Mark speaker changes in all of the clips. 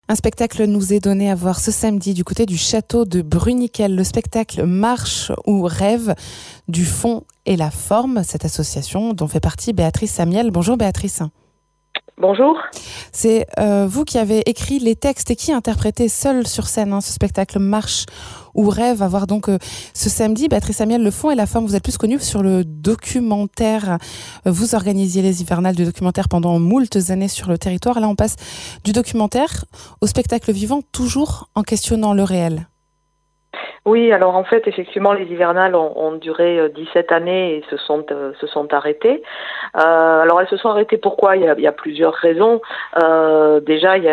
Speaker 1: Un spectacle nous est donné à voir ce samedi du côté du château de Bruniquel. Le spectacle Marche ou Rêve du fond et la forme, cette association dont fait partie Béatrice Samiel. Bonjour Béatrice.
Speaker 2: Bonjour.
Speaker 1: C'est vous qui avez écrit les textes et qui interprétez seul sur scène ce spectacle Marche ou Rêve à voir donc ce samedi. Béatrice Samiel, le fond et la forme, vous êtes plus connue sur le documentaire. Vous organisiez les hivernales du documentaire pendant moultes années sur le territoire. Là, on passe du documentaire au spectacle vivant, toujours en questionnant le réel.
Speaker 2: Oui, alors en fait, effectivement, les hivernales ont duré 17 années et se sont arrêtées. Alors elles se sont arrêtées pourquoi ? Il y a plusieurs raisons. Déjà, il y a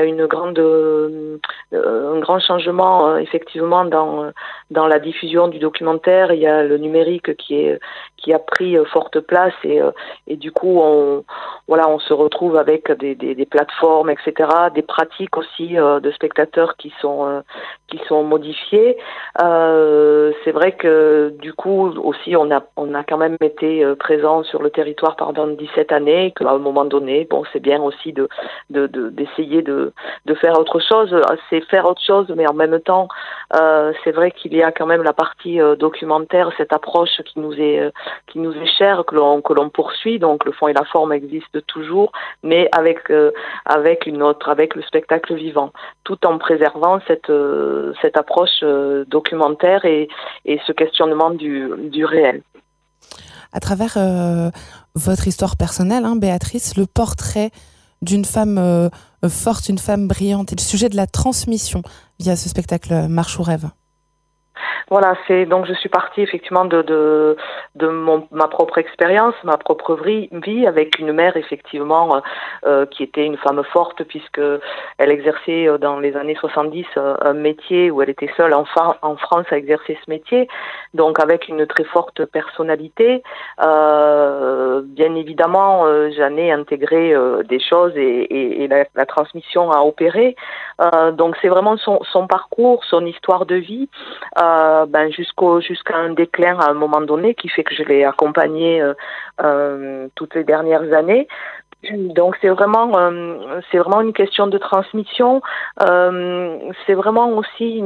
Speaker 2: un grand changement effectivement dans la diffusion du documentaire. Il y a le numérique qui a pris forte place et du coup on se retrouve avec des plateformes, etc., des pratiques aussi de spectateurs qui sont modifiées. C'est vrai que du coup aussi on a quand même été présent sur le territoire pendant 17 années, qu'à un moment donné, c'est bien aussi d'essayer de faire autre chose. C'est faire autre chose, mais en même temps, c'est vrai qu'il y a quand même la partie documentaire, cette approche qui nous est chère, que l'on poursuit. Donc le fond et la forme existent toujours, mais avec le spectacle vivant, tout en préservant cette approche documentaire et ce questionnement du réel.
Speaker 1: À travers votre histoire personnelle, Béatrice, le portrait d'une femme forte, une femme brillante, et le sujet de la transmission via ce spectacle Marche ou Rêve.
Speaker 2: Voilà, donc je suis partie effectivement de ma propre expérience, ma propre vie avec une mère effectivement qui était une femme forte puisque elle exerçait dans les années 70 un métier où elle était seule en France à exercer ce métier, donc avec une très forte personnalité. Bien évidemment, j'en ai intégré des choses et la transmission a opéré. Donc c'est vraiment son parcours, son histoire de vie. Jusqu'à un déclin à un moment donné qui fait que je l'ai accompagnée toutes les dernières années. Donc c'est vraiment une question de transmission. C'est vraiment aussi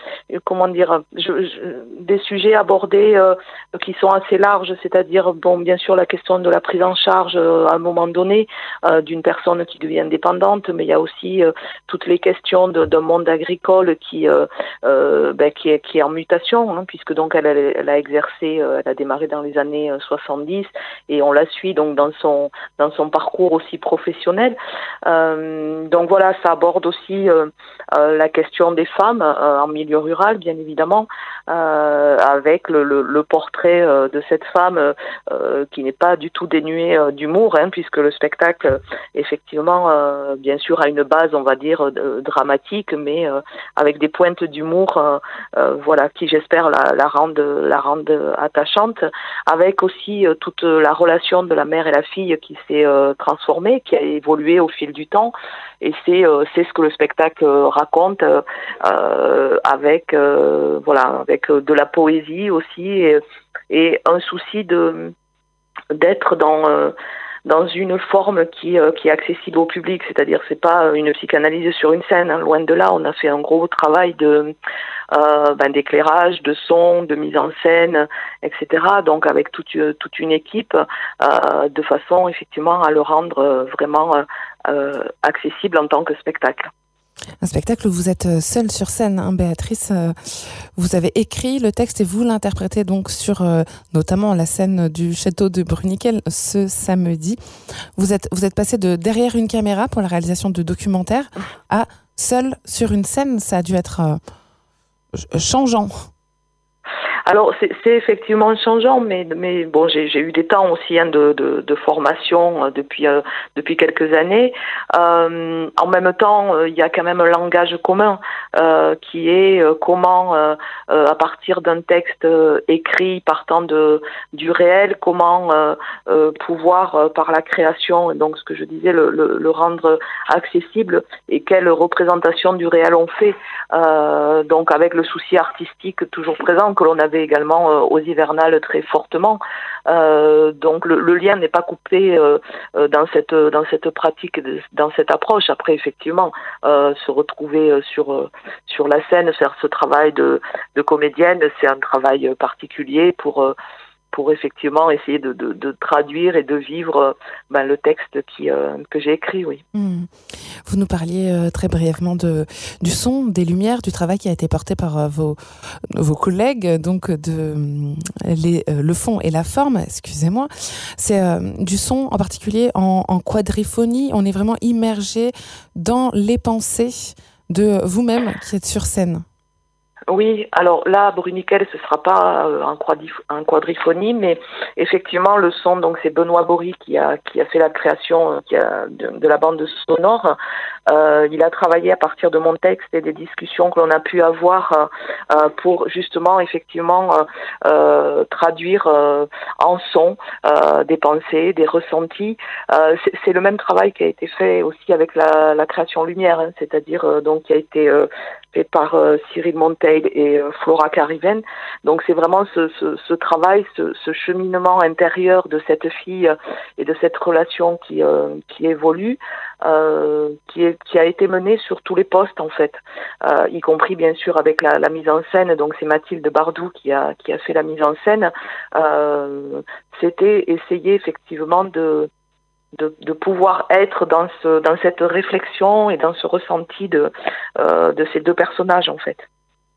Speaker 2: des sujets abordés qui sont assez larges, c'est-à-dire bien sûr la question de la prise en charge à un moment donné d'une personne qui devient dépendante, mais il y a aussi toutes les questions d'un monde agricole qui est en mutation, puisque donc elle a exercé, elle a démarré dans les années 70 et on la suit donc dans son parcours aussi professionnel. Donc voilà, ça aborde aussi la question des femmes en milieu rural, bien évidemment, avec le portrait de cette femme qui n'est pas du tout dénué d'humour, puisque le spectacle, effectivement, bien sûr, a une base, on va dire, dramatique, mais avec des pointes d'humour, qui j'espère la rendent attachante, avec aussi toute la relation de la mère et la fille qui s'est transformée, qui a évolué au fil du temps, et c'est ce que le spectacle raconte avec de la poésie aussi et un souci d'être dans une forme qui est accessible au public, c'est-à-dire c'est pas une psychanalyse sur une scène, loin de là. On a fait un gros travail d'éclairage, de son, de mise en scène, etc. Donc avec toute une équipe, de façon effectivement à le rendre vraiment accessible en tant que spectacle.
Speaker 1: Un spectacle où vous êtes seule sur scène, Béatrice. Vous avez écrit le texte et vous l'interprétez donc sur notamment la scène du château de Bruniquel ce samedi. Vous êtes passé de derrière une caméra pour la réalisation de documentaires à seule sur une scène. Ça a dû être changeant.
Speaker 2: Alors c'est effectivement changeant, mais bon, j'ai eu des temps aussi de formation depuis quelques années. En même temps, il y a quand même un langage commun qui est comment à partir d'un texte écrit partant du réel, comment pouvoir par la création, donc ce que je disais, le rendre accessible, et quelle représentation du réel on fait. Donc avec le souci artistique toujours présent que l'on avait retrouvez également aux hivernales très fortement. Donc le lien n'est pas coupé dans cette pratique, dans cette approche. Après, effectivement, se retrouver sur la scène, faire ce travail de comédienne, c'est un travail particulier pour effectivement essayer de traduire et de vivre le texte que j'ai écrit, oui.
Speaker 1: Vous nous parliez très brièvement du son, des lumières, du travail qui a été porté par vos collègues, donc le fond et la forme, excusez-moi. C'est du son en particulier en quadriphonie. On est vraiment immergé dans les pensées de vous-même qui êtes sur scène.
Speaker 2: Oui, alors là, Bruniquel, ce sera pas en quadriphonie, mais effectivement, le son, donc c'est Benoît Bory qui a fait la création de la bande sonore. Il a travaillé à partir de mon texte et des discussions que l'on a pu avoir pour justement, effectivement, traduire en son des pensées, des ressentis. C'est le même travail qui a été fait aussi avec la création lumière, hein, c'est-à-dire donc qui a été fait par Cyril Monteil et Flora Cariven. Donc c'est vraiment ce travail, ce cheminement intérieur de cette fille et de cette relation qui évolue, qui a été menée sur tous les postes en fait, y compris bien sûr avec la mise en scène. Donc c'est Mathilde Bardou qui a fait la mise en scène. C'était essayer effectivement de pouvoir être dans cette réflexion et dans ce ressenti de ces deux personnages en fait.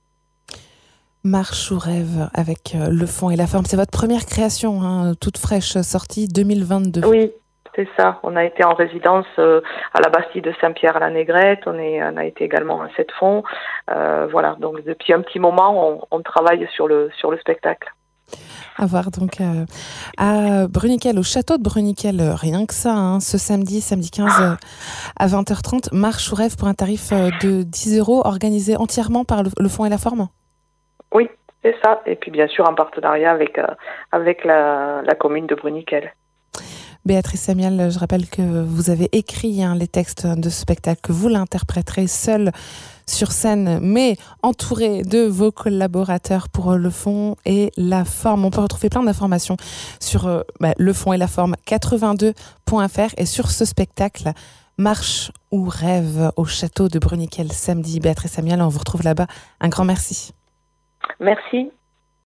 Speaker 1: Marche ou rêve avec le fond et la forme, c'est votre première création, hein, toute fraîche, sortie 2022.
Speaker 2: Oui, c'est ça. On a été en résidence à la Bastille de Saint-Pierre-la-Négrette, on a été également à Sept-Fonds. Voilà, donc depuis un petit moment, on travaille sur le spectacle.
Speaker 1: À voir donc à Bruniquel, au château de Bruniquel, rien que ça, hein, ce samedi 15 à 20h30, marche ou rêve pour un tarif de 10 €, organisé entièrement par le fond et la forme.
Speaker 2: Oui, c'est ça. Et puis bien sûr en partenariat avec la commune de Bruniquel.
Speaker 1: Béatrice Samiel, je rappelle que vous avez écrit les textes de ce spectacle, que vous l'interpréterez seule sur scène, mais entourée de vos collaborateurs pour le fond et la forme. On peut retrouver plein d'informations sur le fond et la forme 82.fr et sur ce spectacle Marche ou rêve au château de Bruniquel samedi. Béatrice Samiel, on vous retrouve là-bas. Un grand merci.
Speaker 2: Merci.